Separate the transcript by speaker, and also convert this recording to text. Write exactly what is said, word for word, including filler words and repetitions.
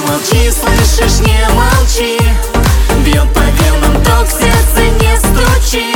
Speaker 1: молчи, слышишь, не молчи. Бьет по венам ток, сердце не стучи.